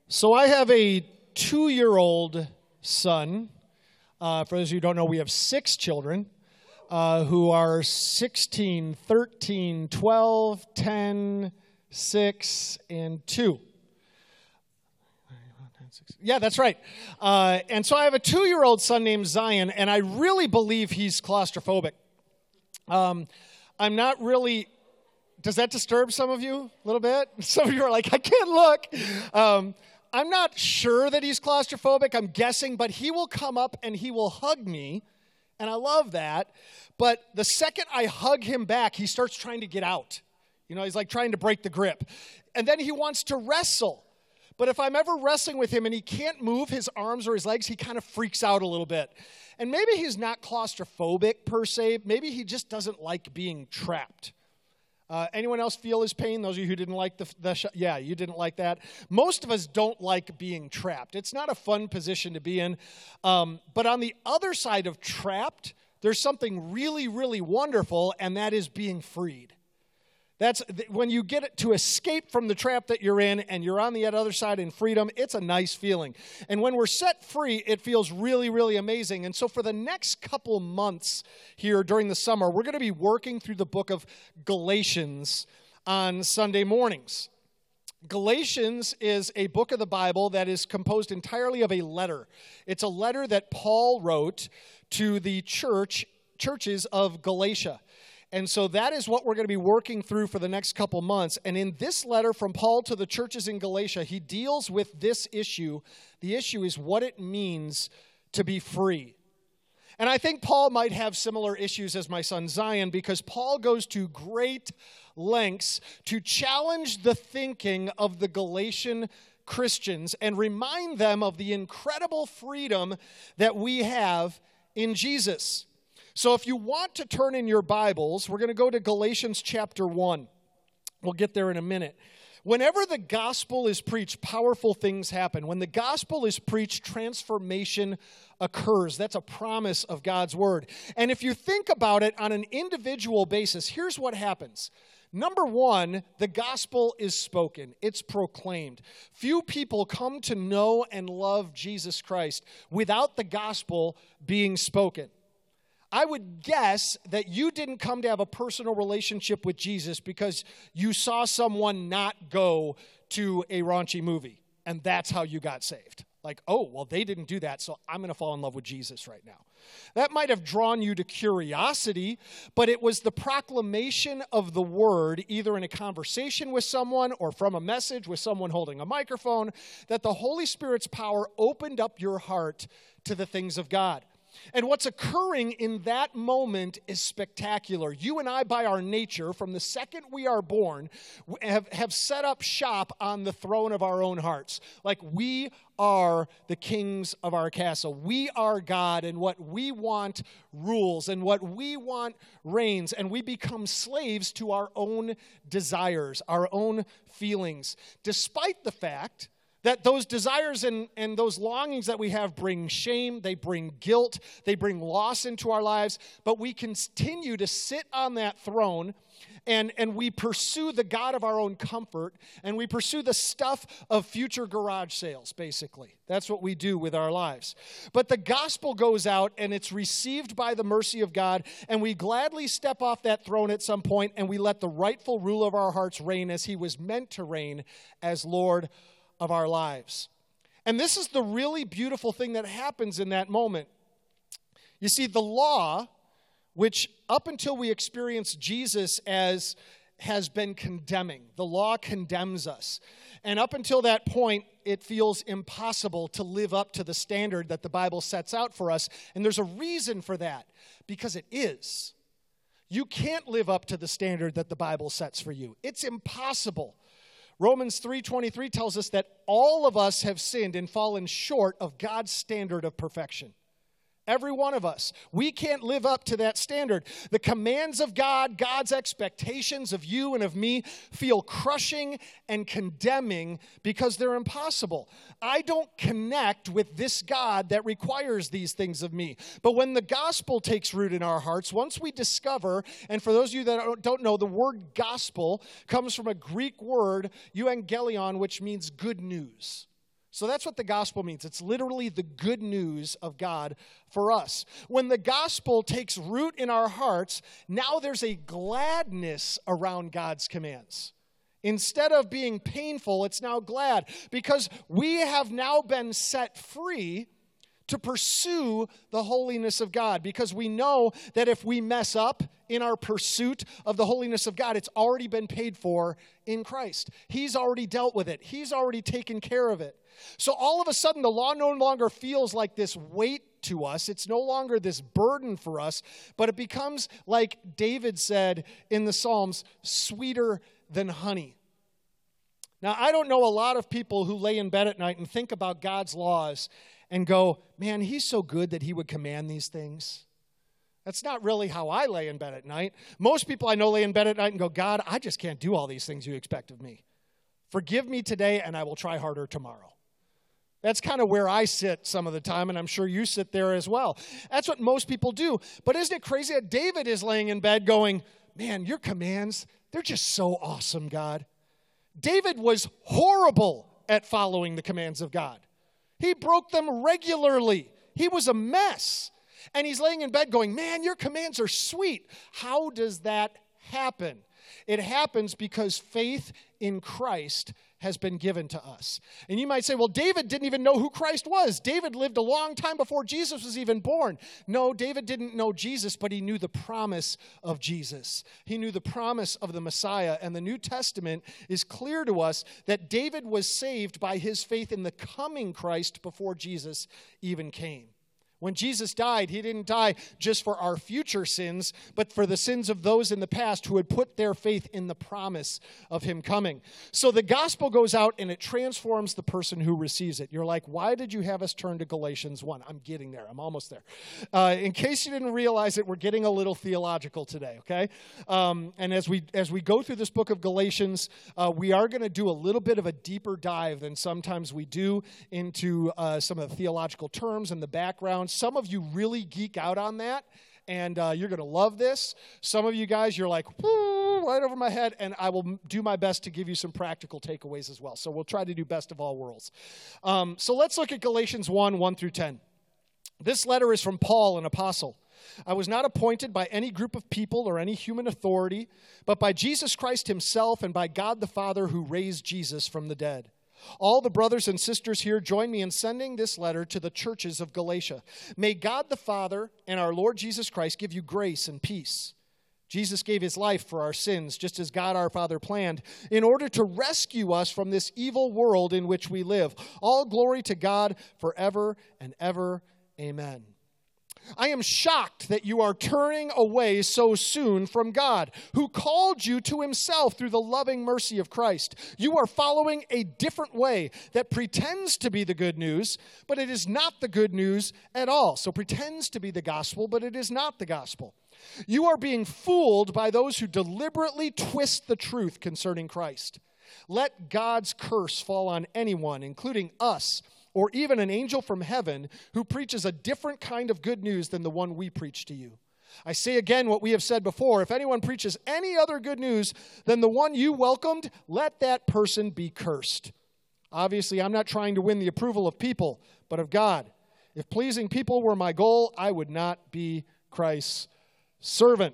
So I have a 2-year-old son. For those of you who don't know, we have 6 children who are 16, 13, 12, 10, 6, and 2. Yeah, that's right. And so I have a 2-year-old son named Zion, and I really believe he's claustrophobic. I'm not really... Does that disturb some of you a little bit? Some of you are like, I can't look. I'm not sure that he's claustrophobic. I'm guessing, but he will come up and he will hug me, and I love that. But the second I hug him back, he starts trying to get out. You know, he's like trying to break the grip. And then he wants to wrestle. But if I'm ever wrestling with him and he can't move his arms or his legs, he kind of freaks out a little bit. And maybe he's not claustrophobic per se. Maybe he just doesn't like being trapped. Anyone else feel his pain? Those of you who didn't like yeah, you didn't like that. Most of us don't like being trapped. It's not a fun position to be in. But on the other side of trapped, there's something really, really wonderful, and that is being freed. That's when you get to escape from the trap that you're in and you're on the other side in freedom, it's a nice feeling. And when we're set free, it feels really, really amazing. And so for the next couple months here during the summer, we're going to be working through the book of Galatians on Sunday mornings. Galatians is a book of the Bible that is composed entirely of a letter. It's a letter that Paul wrote to the churches of Galatia. And so that is what we're going to be working through for the next couple months. And in this letter from Paul to the churches in Galatia, he deals with this issue. The issue is what it means to be free. And I think Paul might have similar issues as my son Zion, because Paul goes to great lengths to challenge the thinking of the Galatian Christians and remind them of the incredible freedom that we have in Jesus. So if you want to turn in your Bibles, we're going to go to Galatians chapter 1. We'll get there in a minute. Whenever the gospel is preached, powerful things happen. When the gospel is preached, transformation occurs. That's a promise of God's word. And if you think about it on an individual basis, here's what happens. Number one, the gospel is spoken. It's proclaimed. Few people come to know and love Jesus Christ without the gospel being spoken. I would guess that you didn't come to have a personal relationship with Jesus because you saw someone not go to a raunchy movie, and that's how you got saved. Like, oh, well, they didn't do that, so I'm going to fall in love with Jesus right now. That might have drawn you to curiosity, but it was the proclamation of the word, either in a conversation with someone or from a message with someone holding a microphone, that the Holy Spirit's power opened up your heart to the things of God. And what's occurring in that moment is spectacular. You and I, by our nature, from the second we are born, have set up shop on the throne of our own hearts. Like we are the kings of our castle. We are God, and what we want rules, and what we want reigns, and we become slaves to our own desires, our own feelings, despite the fact that those desires and those longings that we have bring shame, they bring guilt, they bring loss into our lives, but we continue to sit on that throne and we pursue the God of our own comfort, and we pursue the stuff of future garage sales, basically. That's what we do with our lives. But the gospel goes out, and it's received by the mercy of God, and we gladly step off that throne at some point, and we let the rightful ruler of our hearts reign as he was meant to reign as Lord of our lives. And this is the really beautiful thing that happens in that moment. You see, the law, which up until we experience Jesus as has been condemning. The law condemns us. And up until that point, it feels impossible to live up to the standard that the Bible sets out for us. And there's a reason for that, because it is. You can't live up to the standard that the Bible sets for you. It's impossible. Romans 3:23 tells us that all of us have sinned and fallen short of God's standard of perfection. Every one of us. We can't live up to that standard. The commands of God, God's expectations of you and of me feel crushing and condemning because they're impossible. I don't connect with this God that requires these things of me. But when the gospel takes root in our hearts, once we discover, and for those of you that don't know, the word gospel comes from a Greek word, euangelion, which means good news. So that's what the gospel means. It's literally the good news of God for us. When the gospel takes root in our hearts, now there's a gladness around God's commands. Instead of being painful, it's now glad because we have now been set free to pursue the holiness of God, because we know that if we mess up in our pursuit of the holiness of God, it's already been paid for in Christ. He's already dealt with it. He's already taken care of it. So all of a sudden, the law no longer feels like this weight to us. It's no longer this burden for us, but it becomes, like David said in the Psalms, sweeter than honey. Now, I don't know a lot of people who lay in bed at night and think about God's laws and go, man, he's so good that he would command these things. That's not really how I lay in bed at night. Most people I know lay in bed at night and go, God, I just can't do all these things you expect of me. Forgive me today, and I will try harder tomorrow. That's kind of where I sit some of the time, and I'm sure you sit there as well. That's what most people do. But isn't it crazy that David is laying in bed going, man, your commands, they're just so awesome, God. David was horrible at following the commands of God. He broke them regularly. He was a mess. And he's laying in bed going, man, your commands are sweet. How does that happen? It happens because faith in Christ has been given to us. And you might say, well, David didn't even know who Christ was. David lived a long time before Jesus was even born. No, David didn't know Jesus, but he knew the promise of Jesus. He knew the promise of the Messiah. And the New Testament is clear to us that David was saved by his faith in the coming Christ before Jesus even came. When Jesus died, he didn't die just for our future sins, but for the sins of those in the past who had put their faith in the promise of him coming. So the gospel goes out and it transforms the person who receives it. You're like, why did you have us turn to Galatians 1? I'm getting there. I'm almost there. In case you didn't realize it, we're getting a little theological today, okay? And as we go through this book of Galatians, we are going to do a little bit of a deeper dive than sometimes we do into some of the theological terms and the background. Some of you really geek out on that, and you're going to love this. Some of you guys, you're like, whoo, right over my head, and I will do my best to give you some practical takeaways as well. So we'll try to do best of all worlds. So let's look at Galatians 1 through 10. This letter is from Paul, an apostle. I was not appointed by any group of people or any human authority, but by Jesus Christ himself and by God the Father who raised Jesus from the dead. All the brothers and sisters here join me in sending this letter to the churches of Galatia. May God the Father and our Lord Jesus Christ give you grace and peace. Jesus gave his life for our sins, just as God our Father planned, in order to rescue us from this evil world in which we live. All glory to God forever and ever. Amen. I am shocked that you are turning away so soon from God, who called you to himself through the loving mercy of Christ. You are following a different way that pretends to be the good news, but it is not the good news at all. So pretends to be the gospel, but it is not the gospel. You are being fooled by those who deliberately twist the truth concerning Christ. Let God's curse fall on anyone, including us, or even an angel from heaven who preaches a different kind of good news than the one we preach to you. I say again what we have said before. If anyone preaches any other good news than the one you welcomed, let that person be cursed. Obviously, I'm not trying to win the approval of people, but of God. If pleasing people were my goal, I would not be Christ's servant.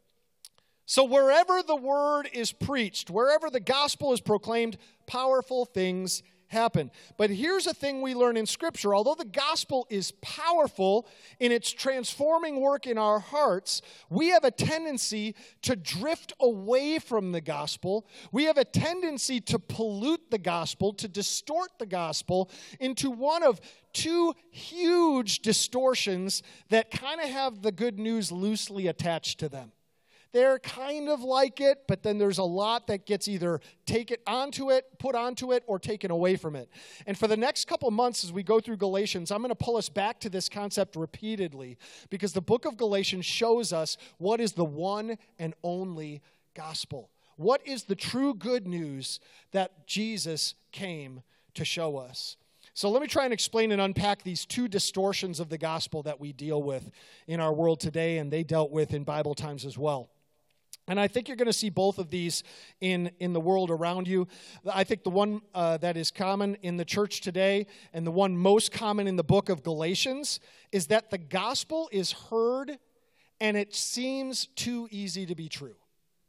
So wherever the word is preached, wherever the gospel is proclaimed, powerful things happen. But here's a thing we learn in Scripture. Although the gospel is powerful in its transforming work in our hearts, we have a tendency to drift away from the gospel. We have a tendency to pollute the gospel, to distort the gospel into one of two huge distortions that kind of have the good news loosely attached to them. They're kind of like it, but then there's a lot that gets either put onto it, or taken away from it. And for the next couple months as we go through Galatians, I'm going to pull us back to this concept repeatedly because the book of Galatians shows us what is the one and only gospel. What is the true good news that Jesus came to show us? So let me try and explain and unpack these two distortions of the gospel that we deal with in our world today, and they dealt with in Bible times as well. And I think you're going to see both of these in the world around you. I think the one that is common in the church today and the one most common in the book of Galatians is that the gospel is heard and it seems too easy to be true.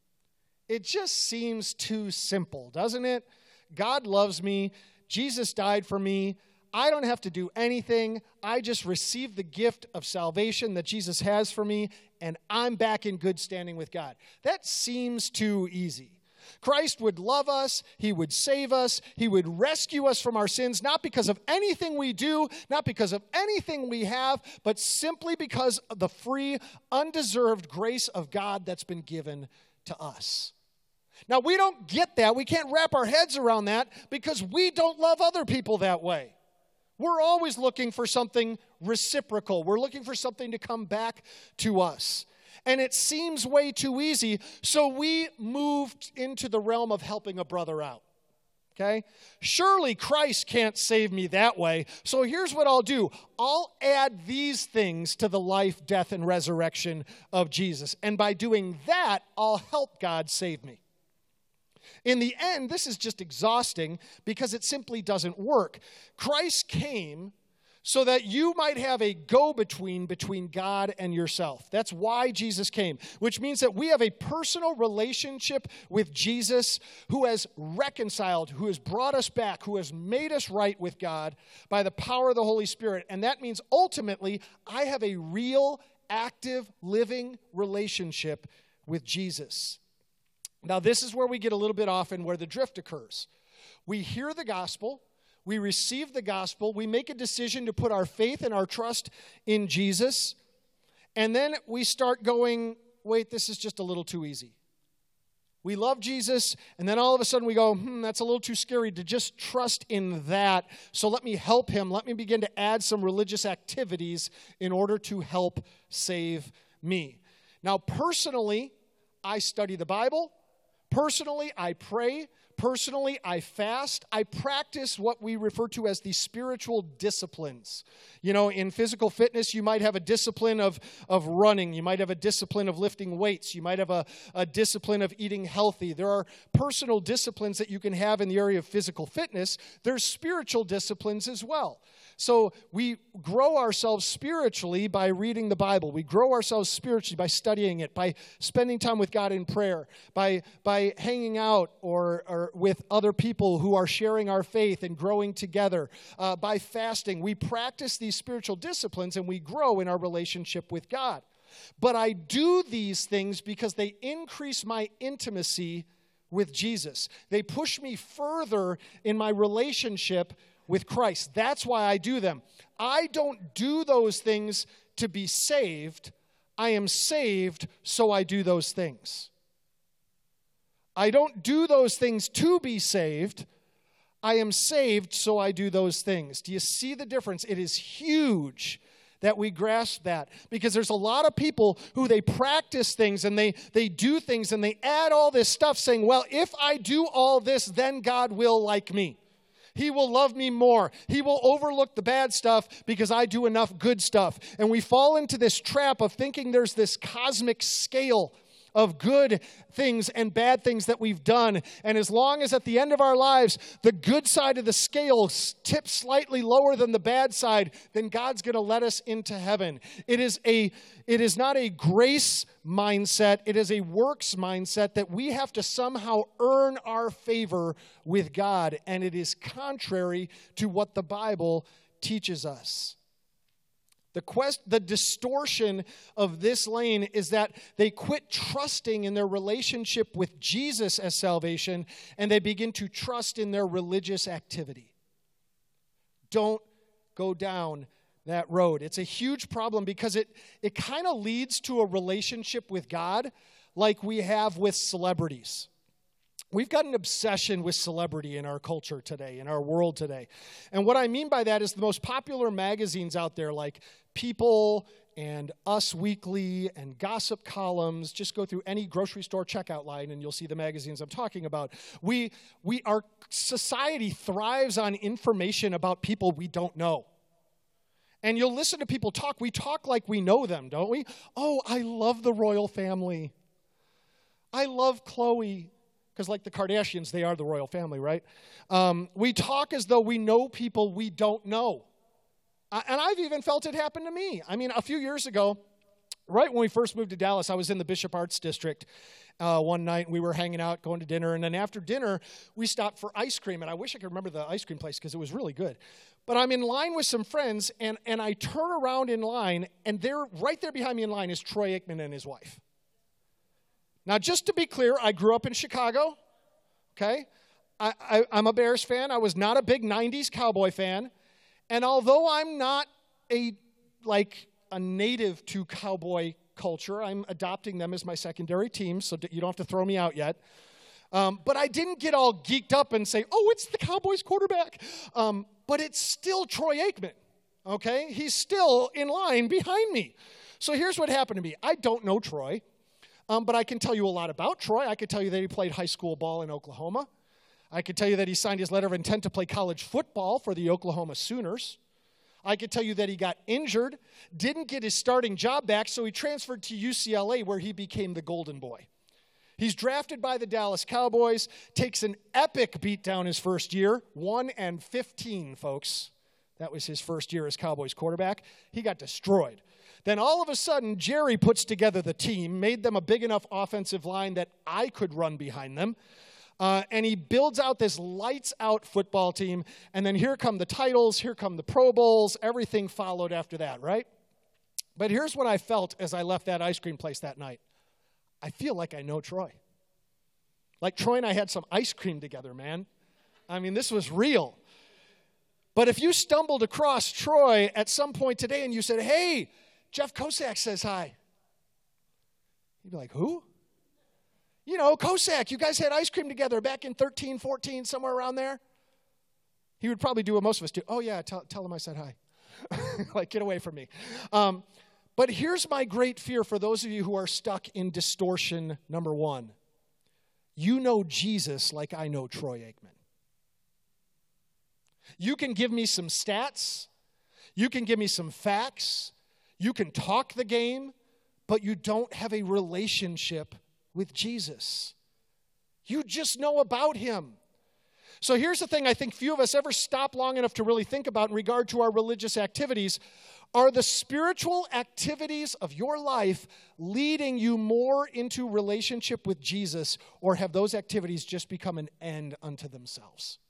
It just seems too simple, doesn't it? God loves me. Jesus died for me. I don't have to do anything. I just receive the gift of salvation that Jesus has for me, and I'm back in good standing with God. That seems too easy. Christ would love us. He would save us. He would rescue us from our sins, not because of anything we do, not because of anything we have, but simply because of the free, undeserved grace of God that's been given to us. Now, we don't get that. We can't wrap our heads around that because we don't love other people that way. We're always looking for something reciprocal. We're looking for something to come back to us. And it seems way too easy, so we moved into the realm of helping a brother out. Okay? Surely Christ can't save me that way, so here's what I'll do. I'll add these things to the life, death, and resurrection of Jesus. And by doing that, I'll help God save me. In the end, this is just exhausting because it simply doesn't work. Christ came so that you might have a go-between between God and yourself. That's why Jesus came, which means that we have a personal relationship with Jesus who has reconciled, who has brought us back, who has made us right with God by the power of the Holy Spirit. And that means ultimately I have a real, active, living relationship with Jesus. Now, this is where we get a little bit off and where the drift occurs. We hear the gospel, we receive the gospel, we make a decision to put our faith and our trust in Jesus, and then we start going, wait, this is just a little too easy. We love Jesus, and then all of a sudden we go, that's a little too scary to just trust in that, so let me help him. Let me begin to add some religious activities in order to help save me. Now, personally, I study the Bible. Personally, I pray. Personally, I fast. I practice what we refer to as the spiritual disciplines. You know, in physical fitness, you might have a discipline of running. You might have a discipline of lifting weights. You might have a discipline of eating healthy. There are personal disciplines that you can have in the area of physical fitness. There's spiritual disciplines as well. So we grow ourselves spiritually by reading the Bible. We grow ourselves spiritually by studying it, by spending time with God in prayer, by hanging out or with other people who are sharing our faith and growing together, by fasting. We practice these spiritual disciplines and we grow in our relationship with God. But I do these things because they increase my intimacy with Jesus. They push me further in my relationship with Christ. That's why I do them. I don't do those things to be saved. I am saved, so I do those things. I don't do those things to be saved. I am saved, so I do those things. Do you see the difference? It is huge that we grasp that, because there's a lot of people who they practice things and they do things and they add all this stuff saying, well, if I do all this, then God will like me. He will love me more. He will overlook the bad stuff because I do enough good stuff. And we fall into this trap of thinking there's this cosmic scale of good things and bad things that we've done. And as long as at the end of our lives, the good side of the scale tips slightly lower than the bad side, then God's going to let us into heaven. It is not a grace mindset. It is a works mindset that we have to somehow earn our favor with God. And it is contrary to what the Bible teaches us. The distortion of this lane is that they quit trusting in their relationship with Jesus as salvation, and they begin to trust in their religious activity. Don't go down that road. It's a huge problem because it kind of leads to a relationship with God like we have with celebrities. We've got an obsession with celebrity in our culture today, in our world today. And what I mean by that is the most popular magazines out there, like People and Us Weekly and Gossip Columns. Just go through any grocery store checkout line and you'll see the magazines I'm talking about. Our society thrives on information about people we don't know. And you'll listen to people talk. We talk like we know them, don't we? Oh, I love the royal family. I love Chloe because like the Kardashians, they are the royal family, right? We talk as though we know people we don't know. And I've even felt it happen to me. I mean, a few years ago, right when we first moved to Dallas, I was in the Bishop Arts District one night. We were hanging out, going to dinner, and then after dinner, we stopped for ice cream. And I wish I could remember the ice cream place because it was really good. But I'm in line with some friends, and I turn around in line, and right there behind me in line is Troy Aikman and his wife. Now, just to be clear, I grew up in Chicago, okay? I'm a Bears fan. I was not a big 90s Cowboy fan. And although I'm not a native to Cowboy culture, I'm adopting them as my secondary team, so you don't have to throw me out yet. But I didn't get all geeked up and say, oh, it's the Cowboys quarterback. But it's still Troy Aikman, okay? He's still in line behind me. So here's what happened to me. I don't know Troy, but I can tell you a lot about Troy. I could tell you that he played high school ball in Oklahoma. I could tell you that he signed his letter of intent to play college football for the Oklahoma Sooners. I could tell you that he got injured, didn't get his starting job back, so he transferred to UCLA where he became the Golden Boy. He's drafted by the Dallas Cowboys, takes an epic beatdown his first year, 1-15, folks. That was his first year as Cowboys quarterback. He got destroyed. Then all of a sudden, Jerry puts together the team, made them a big enough offensive line that I could run behind them. And he builds out this lights-out football team, and then here come the titles, here come the Pro Bowls, everything followed after that, right? But here's what I felt as I left that ice cream place that night. I feel like I know Troy. Like Troy and I had some ice cream together, man. I mean, this was real. But if you stumbled across Troy at some point today and you said, hey, Jeff Kosak says hi, you'd be like, who? You know, Kosak, you guys had ice cream together back in 13, 14, somewhere around there. He would probably do what most of us do. Oh, yeah, tell him I said hi. Like, get away from me. But here's my great fear for those of you who are stuck in distortion number one. You know Jesus like I know Troy Aikman. You can give me some stats. You can give me some facts. You can talk the game, but you don't have a relationship with Jesus. You just know about him. So here's the thing I think few of us ever stop long enough to really think about in regard to our religious activities. Are the spiritual activities of your life leading you more into relationship with Jesus, or have those activities just become an end unto themselves?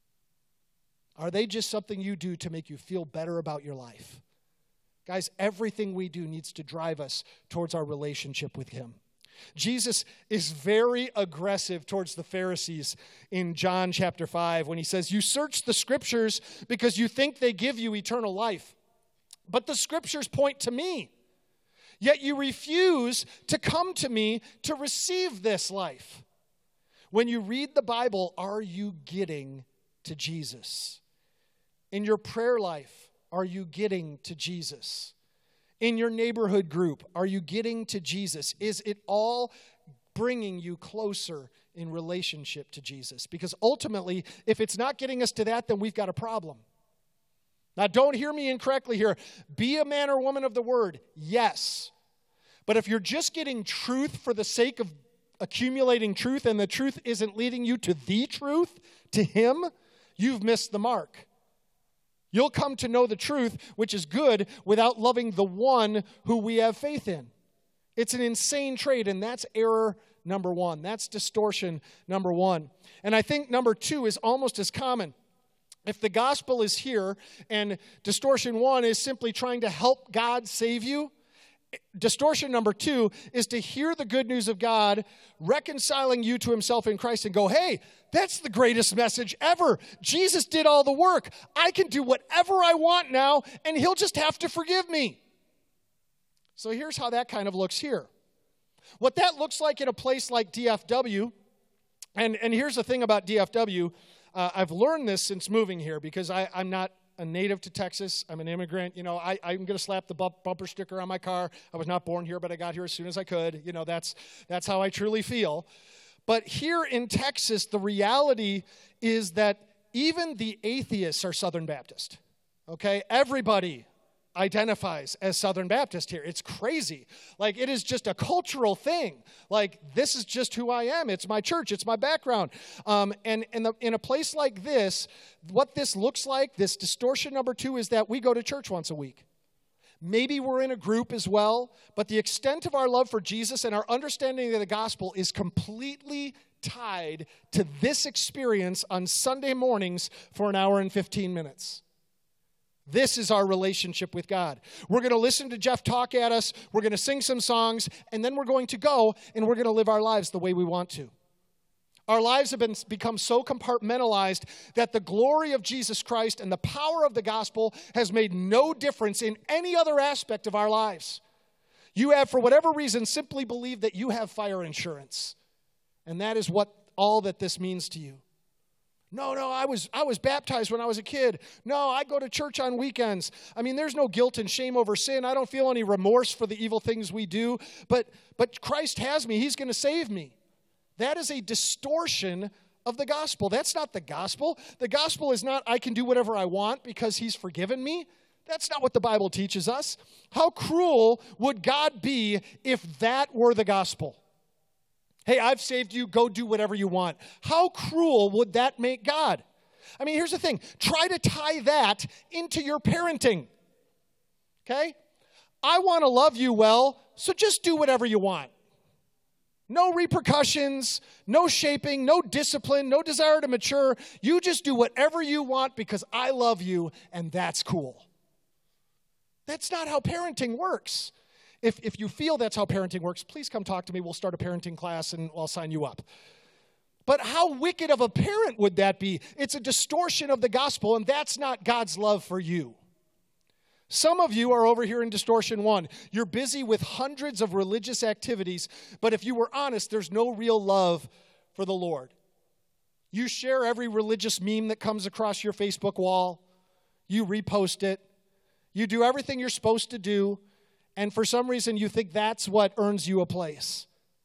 Are they just something you do to make you feel better about your life? Guys, everything we do needs to drive us towards our relationship with him. Jesus is very aggressive towards the Pharisees in John chapter 5 when he says, you search the scriptures because you think they give you eternal life. But the scriptures point to me. Yet you refuse to come to me to receive this life. When you read the Bible, are you getting to Jesus? In your prayer life, are you getting to Jesus? In your neighborhood group, are you getting to Jesus? Is it all bringing you closer in relationship to Jesus? Because ultimately, if it's not getting us to that, then we've got a problem. Now, don't hear me incorrectly here. Be a man or woman of the word, yes. But if you're just getting truth for the sake of accumulating truth and the truth isn't leading you to the truth, to him, you've missed the mark. You'll come to know the truth, which is good, without loving the one who we have faith in. It's an insane trait, and that's error number one. That's distortion number one. And I think number two is almost as common. If the gospel is here and distortion one is simply trying to help God save you, distortion number two is to hear the good news of God reconciling you to himself in Christ and go, hey, that's the greatest message ever. Jesus did all the work. I can do whatever I want now, and he'll just have to forgive me. So here's how that kind of looks here. What that looks like in a place like DFW, and here's the thing about DFW, I've learned this since moving here because I'm not a native to Texas. I'm an immigrant. You know, I'm going to slap the bumper sticker on my car. I was not born here, but I got here as soon as I could. You know, that's how I truly feel. But here in Texas, the reality is that even the atheists are Southern Baptist. Okay? Everybody identifies as Southern Baptist here. It's crazy. Like, it is just a cultural thing. Like, this is just who I am. It's my church. It's my background. And in a place like this, what this looks like, this distortion number 2, is that we go to church once a week. Maybe we're in a group as well, but the extent of our love for Jesus and our understanding of the gospel is completely tied to this experience on Sunday mornings for an hour and 15 minutes. This is our relationship with God. We're going to listen to Jeff talk at us, we're going to sing some songs, and then we're going to go and we're going to live our lives the way we want to. Our lives have become so compartmentalized that the glory of Jesus Christ and the power of the gospel has made no difference in any other aspect of our lives. You have, for whatever reason, simply believed that you have fire insurance. And that is what all that this means to you. No, I was baptized when I was a kid. No, I go to church on weekends. I mean, there's no guilt and shame over sin. I don't feel any remorse for the evil things we do. But Christ has me. He's going to save me. That is a distortion of the gospel. That's not the gospel. The gospel is not I can do whatever I want because he's forgiven me. That's not what the Bible teaches us. How cruel would God be if that were the gospel? Hey, I've saved you, go do whatever you want. How cruel would that make God? I mean, here's the thing. Try to tie that into your parenting. Okay? I want to love you well, so just do whatever you want. No repercussions, no shaping, no discipline, no desire to mature. You just do whatever you want because I love you, and that's cool. That's not how parenting works. If you feel that's how parenting works, please come talk to me. We'll start a parenting class, and I'll sign you up. But how wicked of a parent would that be? It's a distortion of the gospel, and that's not God's love for you. Some of you are over here in distortion 1. You're busy with hundreds of religious activities, but if you were honest, there's no real love for the Lord. You share every religious meme that comes across your Facebook wall. You repost it. You do everything you're supposed to do, and for some reason you think that's what earns you a place.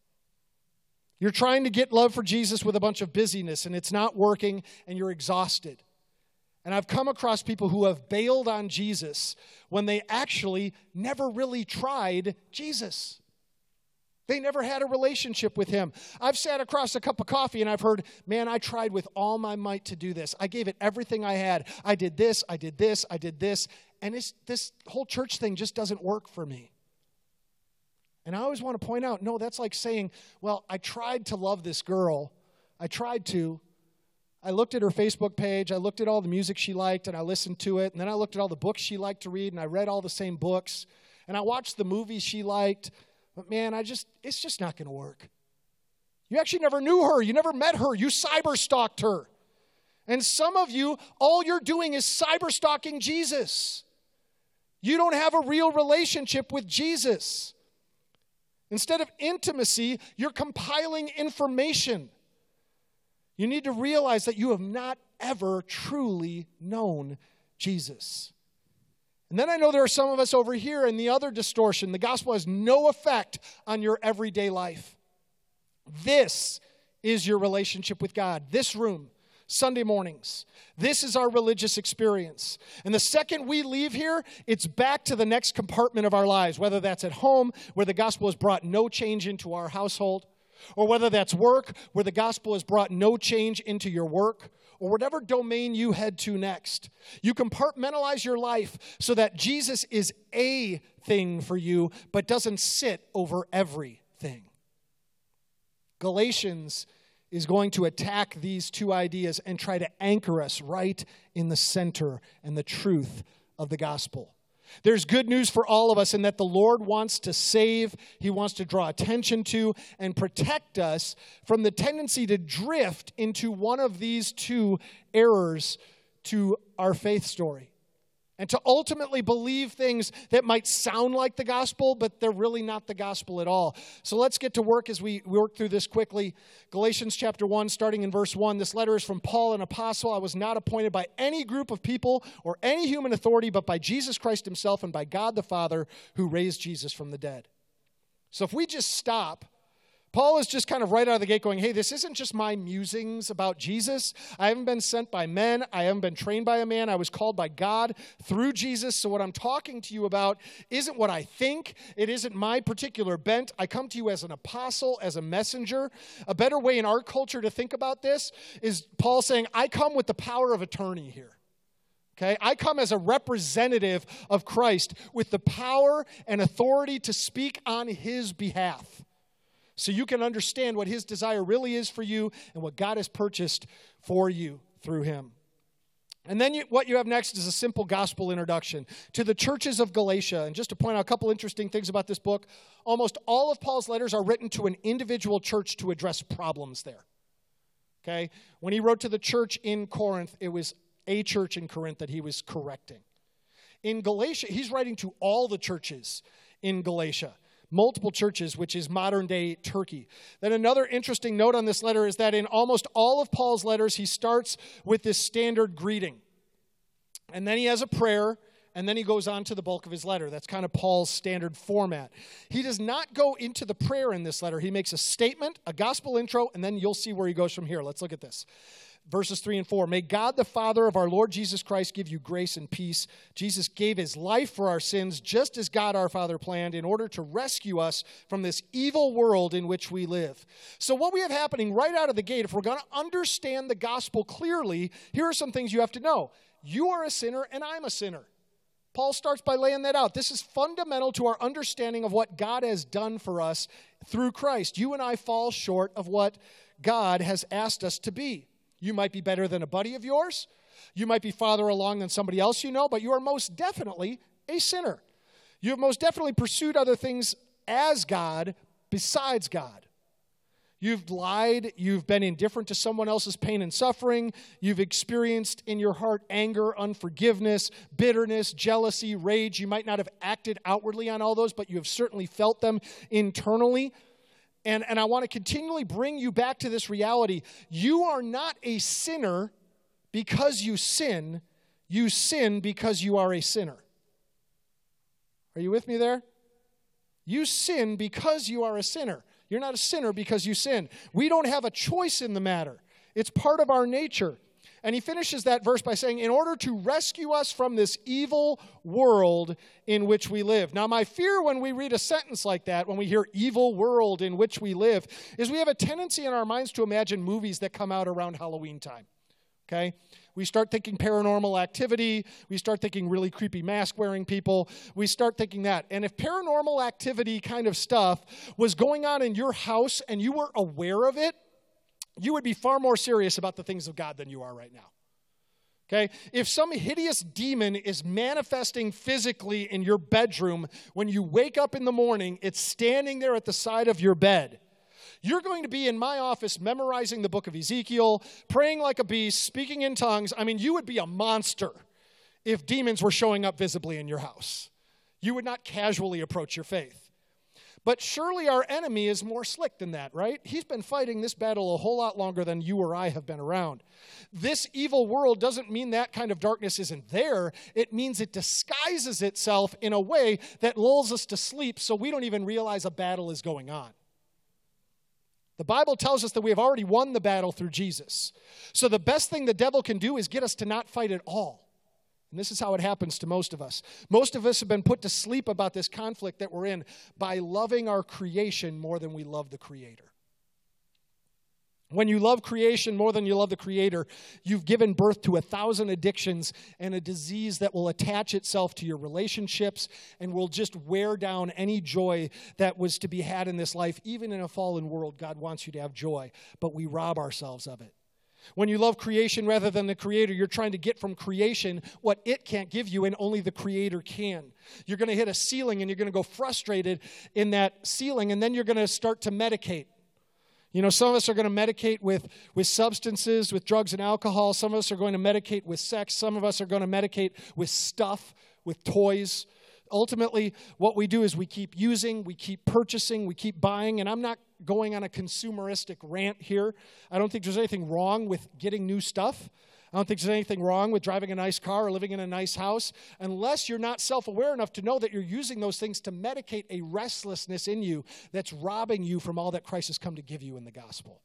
You're trying to get love for Jesus with a bunch of busyness, and it's not working, and you're exhausted. And I've come across people who have bailed on Jesus when they actually never really tried Jesus. They never had a relationship with him. I've sat across a cup of coffee and I've heard, man, I tried with all my might to do this. I gave it everything I had. I did this, I did this, I did this. And this whole church thing just doesn't work for me. And I always want to point out, no, that's like saying, well, I tried to love this girl. I tried to. I looked at her Facebook page, I looked at all the music she liked, and I listened to it, and then I looked at all the books she liked to read, and I read all the same books, and I watched the movies she liked, but man, it's just not going to work. You actually never knew her, you never met her, you cyber-stalked her. And some of you, all you're doing is cyber-stalking Jesus. You don't have a real relationship with Jesus. Instead of intimacy, you're compiling information. You need to realize that you have not ever truly known Jesus. And then I know there are some of us over here in the other distortion. The gospel has no effect on your everyday life. This is your relationship with God. This room, Sunday mornings. This is our religious experience. And the second we leave here, it's back to the next compartment of our lives, whether that's at home, where the gospel has brought no change into our household, or whether that's work, where the gospel has brought no change into your work, or whatever domain you head to next. You compartmentalize your life so that Jesus is a thing for you, but doesn't sit over everything. Galatians is going to attack these two ideas and try to anchor us right in the center and the truth of the gospel. There's good news for all of us in that the Lord wants to save, he wants to draw attention to, and protect us from the tendency to drift into one of these two errors to our faith story. And to ultimately believe things that might sound like the gospel, but they're really not the gospel at all. So let's get to work as we work through this quickly. Galatians chapter 1, starting in verse 1. This letter is from Paul, an apostle. I was not appointed by any group of people or any human authority, but by Jesus Christ himself and by God the Father who raised Jesus from the dead. So if we just stop Paul is just kind of right out of the gate going, hey, this isn't just my musings about Jesus. I haven't been sent by men. I haven't been trained by a man. I was called by God through Jesus. So what I'm talking to you about isn't what I think. It isn't my particular bent. I come to you as an apostle, as a messenger. A better way in our culture to think about this is Paul saying, I come with the power of attorney here. Okay, I come as a representative of Christ with the power and authority to speak on his behalf. So you can understand what his desire really is for you and what God has purchased for you through him. And then what you have next is a simple gospel introduction to the churches of Galatia. And just to point out a couple interesting things about this book, almost all of Paul's letters are written to an individual church to address problems there. Okay, when he wrote to the church in Corinth, it was a church in Corinth that he was correcting. In Galatia, he's writing to all the churches in Galatia. Multiple churches, which is modern-day Turkey. Then another interesting note on this letter is that in almost all of Paul's letters, he starts with this standard greeting. And then he has a prayer, and then he goes on to the bulk of his letter. That's kind of Paul's standard format. He does not go into the prayer in this letter. He makes a statement, a gospel intro, and then you'll see where he goes from here. Let's look at this. Verses 3 and 4, may God the Father of our Lord Jesus Christ give you grace and peace. Jesus gave his life for our sins, just as God our Father planned, in order to rescue us from this evil world in which we live. So what we have happening right out of the gate, if we're going to understand the gospel clearly, here are some things you have to know. You are a sinner and I'm a sinner. Paul starts by laying that out. This is fundamental to our understanding of what God has done for us through Christ. You and I fall short of what God has asked us to be. You might be better than a buddy of yours. You might be farther along than somebody else you know, but you are most definitely a sinner. You have most definitely pursued other things as God besides God. You've lied. You've been indifferent to someone else's pain and suffering. You've experienced in your heart anger, unforgiveness, bitterness, jealousy, rage. You might not have acted outwardly on all those, but you have certainly felt them internally. And I want to continually bring you back to this reality. You are not a sinner because you sin. You sin because you are a sinner. Are you with me there? You sin because you are a sinner. You're not a sinner because you sin. We don't have a choice in the matter. It's part of our nature. And he finishes that verse by saying, in order to rescue us from this evil world in which we live. Now, my fear when we read a sentence like that, when we hear evil world in which we live, is we have a tendency in our minds to imagine movies that come out around Halloween time. Okay? We start thinking paranormal activity. We start thinking really creepy mask-wearing people. We start thinking that. And if paranormal activity kind of stuff was going on in your house and you were aware of it, you would be far more serious about the things of God than you are right now. Okay? If some hideous demon is manifesting physically in your bedroom, when you wake up in the morning, it's standing there at the side of your bed. You're going to be in my office memorizing the book of Ezekiel, praying like a beast, speaking in tongues. I mean, you would be a monster if demons were showing up visibly in your house. You would not casually approach your faith. But surely our enemy is more slick than that, right? He's been fighting this battle a whole lot longer than you or I have been around. This evil world doesn't mean that kind of darkness isn't there. It means it disguises itself in a way that lulls us to sleep so we don't even realize a battle is going on. The Bible tells us that we have already won the battle through Jesus. So the best thing the devil can do is get us to not fight at all. And this is how it happens to most of us. Most of us have been put to sleep about this conflict that we're in by loving our creation more than we love the Creator. When you love creation more than you love the Creator, you've given birth to 1,000 addictions and a disease that will attach itself to your relationships and will just wear down any joy that was to be had in this life. Even in a fallen world, God wants you to have joy, but we rob ourselves of it. When you love creation rather than the Creator, you're trying to get from creation what it can't give you and only the Creator can. You're going to hit a ceiling and you're going to go frustrated in that ceiling, and then you're going to start to medicate. You know, some of us are going to medicate with substances, with drugs and alcohol. Some of us are going to medicate with sex. Some of us are going to medicate with stuff, with toys. Ultimately, what we do is we keep using, we keep purchasing, we keep buying, and I'm not going on a consumeristic rant here. I don't think there's anything wrong with getting new stuff. I don't think there's anything wrong with driving a nice car or living in a nice house unless you're not self-aware enough to know that you're using those things to medicate a restlessness in you that's robbing you from all that Christ has come to give you in the gospel.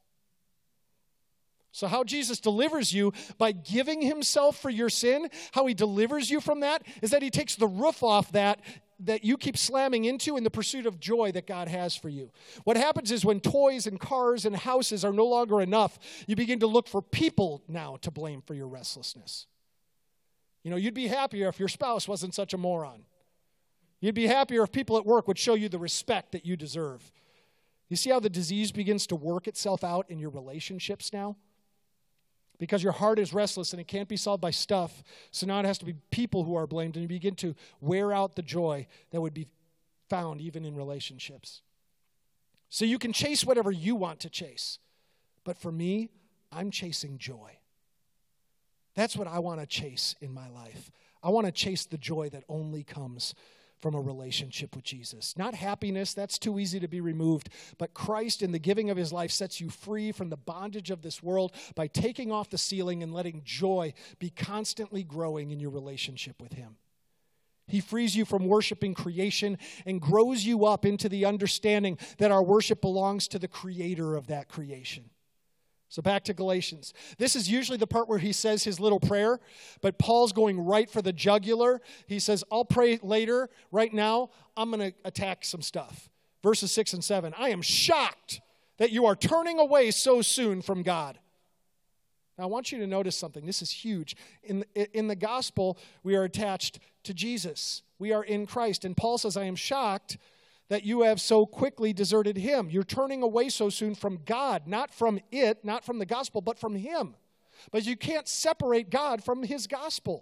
So how Jesus delivers you by giving himself for your sin, how he delivers you from that, is that he takes the roof off that you keep slamming into in the pursuit of joy that God has for you. What happens is when toys and cars and houses are no longer enough, you begin to look for people now to blame for your restlessness. You know, you'd be happier if your spouse wasn't such a moron. You'd be happier if people at work would show you the respect that you deserve. You see how the disease begins to work itself out in your relationships now? Because your heart is restless and it can't be solved by stuff. So now it has to be people who are blamed, and you begin to wear out the joy that would be found even in relationships. So you can chase whatever you want to chase. But for me, I'm chasing joy. That's what I want to chase in my life. I want to chase the joy that only comes from a relationship with Jesus. Not happiness, that's too easy to be removed, but Christ in the giving of his life sets you free from the bondage of this world by taking off the ceiling and letting joy be constantly growing in your relationship with him. He frees you from worshiping creation and grows you up into the understanding that our worship belongs to the creator of that creation. So back to Galatians. This is usually the part where he says his little prayer, but Paul's going right for the jugular. He says, I'll pray later. Right now, I'm going to attack some stuff. Verses 6 and 7. I am shocked that you are turning away so soon from God. Now, I want you to notice something. This is huge. In the gospel, we are attached to Jesus. We are in Christ. And Paul says, I am shocked that you have so quickly deserted him. You're turning away so soon from God, not from it, not from the gospel, but from him. But you can't separate God from his gospel.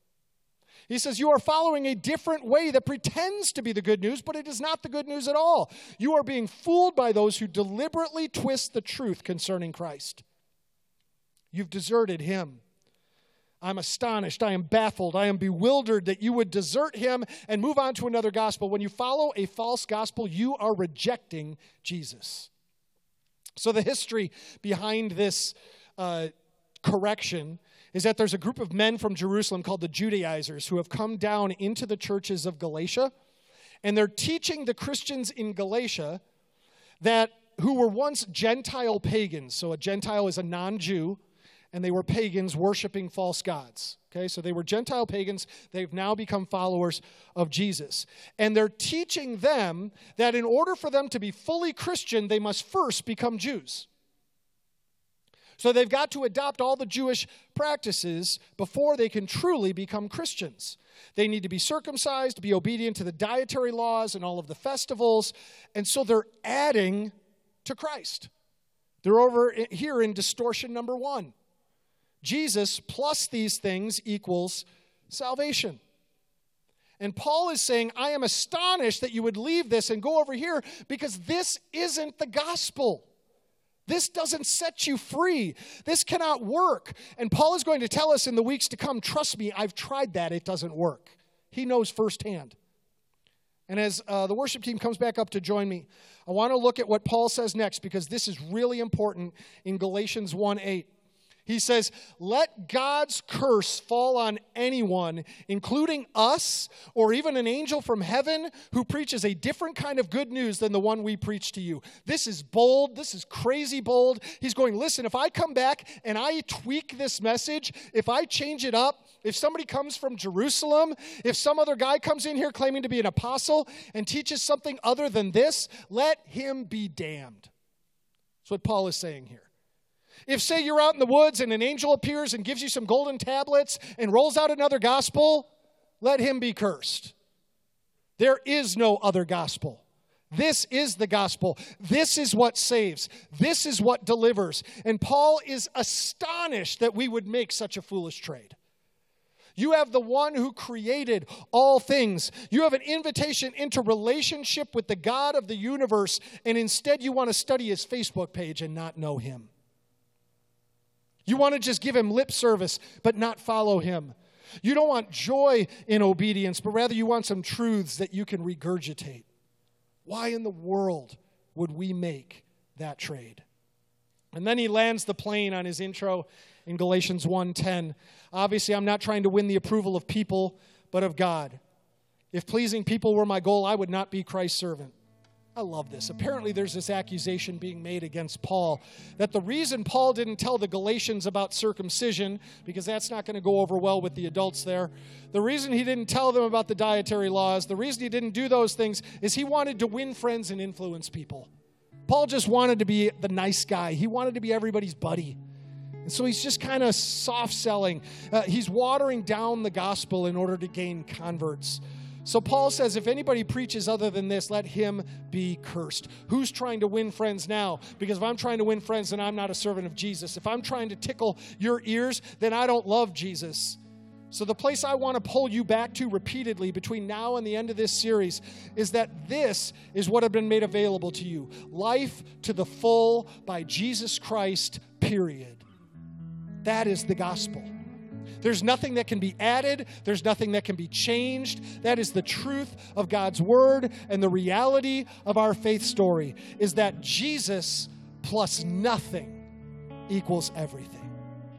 He says, you are following a different way that pretends to be the good news, but it is not the good news at all. You are being fooled by those who deliberately twist the truth concerning Christ. You've deserted him. I'm astonished, I am baffled, I am bewildered that you would desert him and move on to another gospel. When you follow a false gospel, you are rejecting Jesus. So the history behind this correction is that there's a group of men from Jerusalem called the Judaizers who have come down into the churches of Galatia, and they're teaching the Christians in Galatia who were once Gentile pagans. So a Gentile is a non-Jew, and they were pagans worshiping false gods. Okay, so they were Gentile pagans. They've now become followers of Jesus. And they're teaching them that in order for them to be fully Christian, they must first become Jews. So they've got to adopt all the Jewish practices before they can truly become Christians. They need to be circumcised, be obedient to the dietary laws and all of the festivals. And so they're adding to Christ. They're over here in distortion number 1. Jesus plus these things equals salvation. And Paul is saying, I am astonished that you would leave this and go over here because this isn't the gospel. This doesn't set you free. This cannot work. And Paul is going to tell us in the weeks to come, trust me, I've tried that. It doesn't work. He knows firsthand. And as the worship team comes back up to join me, I want to look at what Paul says next because this is really important in Galatians 1:8. He says, let God's curse fall on anyone, including us or even an angel from heaven who preaches a different kind of good news than the one we preach to you. This is bold. This is crazy bold. He's going, listen, if I come back and I tweak this message, if I change it up, if somebody comes from Jerusalem, if some other guy comes in here claiming to be an apostle and teaches something other than this, let him be damned. That's what Paul is saying here. If, say, you're out in the woods and an angel appears and gives you some golden tablets and rolls out another gospel, let him be cursed. There is no other gospel. This is the gospel. This is what saves. This is what delivers. And Paul is astonished that we would make such a foolish trade. You have the one who created all things. You have an invitation into relationship with the God of the universe, and instead you want to study his Facebook page and not know him. You want to just give him lip service, but not follow him. You don't want joy in obedience, but rather you want some truths that you can regurgitate. Why in the world would we make that trade? And then he lands the plane on his intro, in Galatians 1:10. Obviously, I'm not trying to win the approval of people, but of God. If pleasing people were my goal, I would not be Christ's servant. I love this. Apparently, there's this accusation being made against Paul that the reason Paul didn't tell the Galatians about circumcision, because that's not going to go over well with the adults there, the reason he didn't tell them about the dietary laws, the reason he didn't do those things is he wanted to win friends and influence people. Paul just wanted to be the nice guy. He wanted to be everybody's buddy. And so he's just kind of soft selling. He's watering down the gospel in order to gain converts. So Paul says, if anybody preaches other than this, let him be cursed. Who's trying to win friends now? Because if I'm trying to win friends, then I'm not a servant of Jesus. If I'm trying to tickle your ears, then I don't love Jesus. So the place I want to pull you back to repeatedly between now and the end of this series is that this is what has been made available to you. Life to the full by Jesus Christ, period. That is the gospel. There's nothing that can be added. There's nothing that can be changed. That is the truth of God's word, and the reality of our faith story is that Jesus plus nothing equals everything.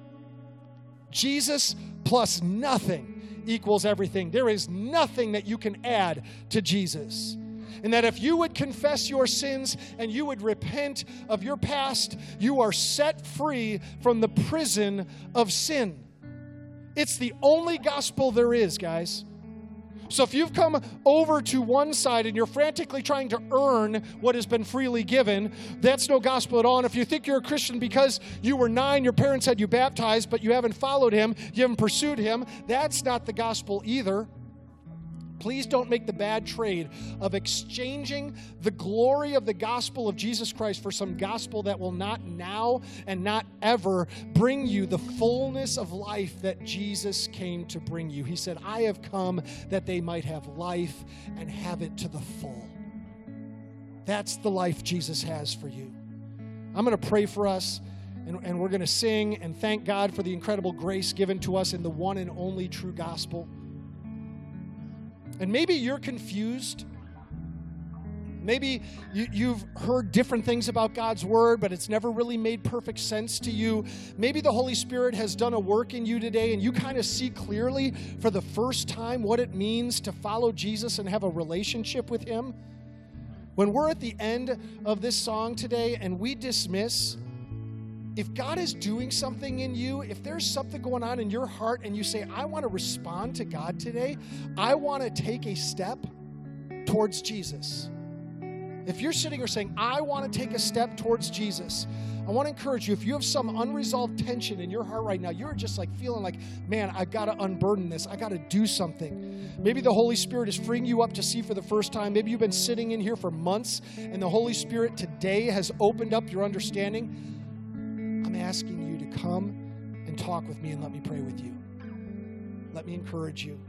Jesus plus nothing equals everything. There is nothing that you can add to Jesus. And that if you would confess your sins and you would repent of your past, you are set free from the prison of sin. It's the only gospel there is, guys. So if you've come over to one side and you're frantically trying to earn what has been freely given, that's no gospel at all. And if you think you're a Christian because you were 9, your parents had you baptized, but you haven't followed him, you haven't pursued him, that's not the gospel either. Please don't make the bad trade of exchanging the glory of the gospel of Jesus Christ for some gospel that will not now and not ever bring you the fullness of life that Jesus came to bring you. He said, I have come that they might have life and have it to the full. That's the life Jesus has for you. I'm going to pray for us, and we're going to sing and thank God for the incredible grace given to us in the one and only true gospel. And maybe you're confused. Maybe you've heard different things about God's word, but it's never really made perfect sense to you. Maybe the Holy Spirit has done a work in you today, and you kind of see clearly for the first time what it means to follow Jesus and have a relationship with him. When we're at the end of this song today and we dismiss, if God is doing something in you, if there's something going on in your heart and you say, I want to respond to God today, I want to take a step towards Jesus. If you're sitting here saying, I want to take a step towards Jesus, I want to encourage you, if you have some unresolved tension in your heart right now, you're just like feeling like, man, I've got to unburden this. I got to do something. Maybe the Holy Spirit is freeing you up to see for the first time. Maybe you've been sitting in here for months and the Holy Spirit today has opened up your understanding. I'm asking you to come and talk with me and let me pray with you. Let me encourage you.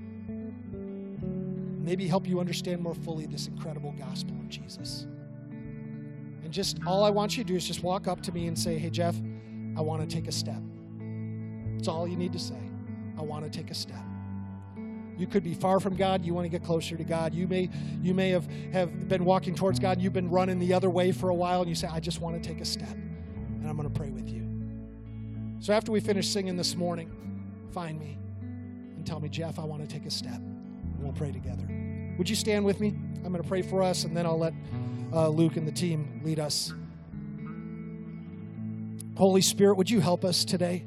Maybe help you understand more fully this incredible gospel of Jesus. And just all I want you to do is just walk up to me and say, hey, Jeff, I want to take a step. That's all you need to say. I want to take a step. You could be far from God. You want to get closer to God. You may have been walking towards God. You've been running the other way for a while, and you say, I just want to take a step. And I'm going to pray with you. So after we finish singing this morning, find me and tell me, Jeff, I want to take a step. And we'll pray together. Would you stand with me? I'm going to pray for us, and then I'll let Luke and the team lead us. Holy Spirit, would you help us today?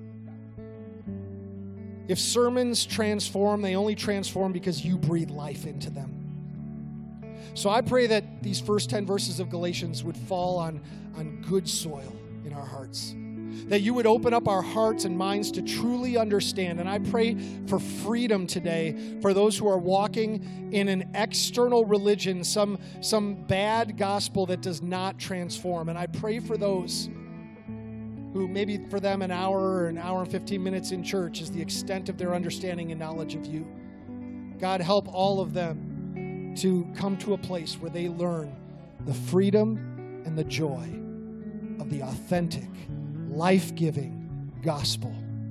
If sermons transform, they only transform because you breathe life into them. So I pray that these first 10 verses of Galatians would fall on good soil in our hearts. That you would open up our hearts and minds to truly understand. And I pray for freedom today for those who are walking in an external religion, some bad gospel that does not transform. And I pray for those who maybe for them an hour and 15 minutes in church is the extent of their understanding and knowledge of you. God, help all of them to come to a place where they learn the freedom and the joy of the authentic, life-giving gospel.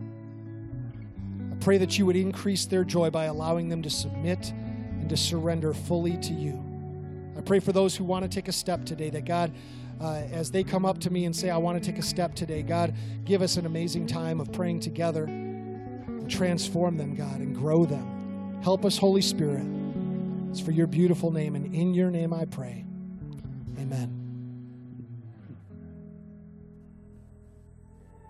I pray that you would increase their joy by allowing them to submit and to surrender fully to you. I pray for those who want to take a step today, that God, as they come up to me and say, I want to take a step today, God, give us an amazing time of praying together and transform them, God, and grow them. Help us, Holy Spirit. It's for your beautiful name, and in your name I pray. Amen.